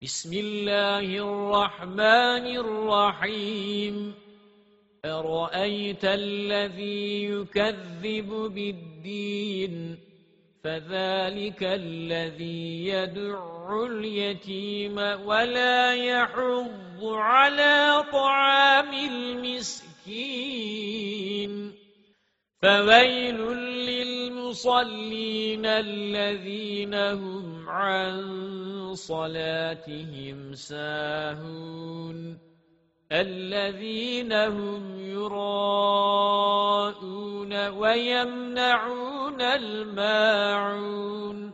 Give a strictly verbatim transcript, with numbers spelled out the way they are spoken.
بسم الله الرحمن الرحيم أرأيت الذي يكذب بالدين فذلك الذي يدع اليتيم ولا يحض على طعام المسكين فويل للمصلين الذين هم عن صلاتهم ساهون الذين هم يراءون ويمنعون الماعون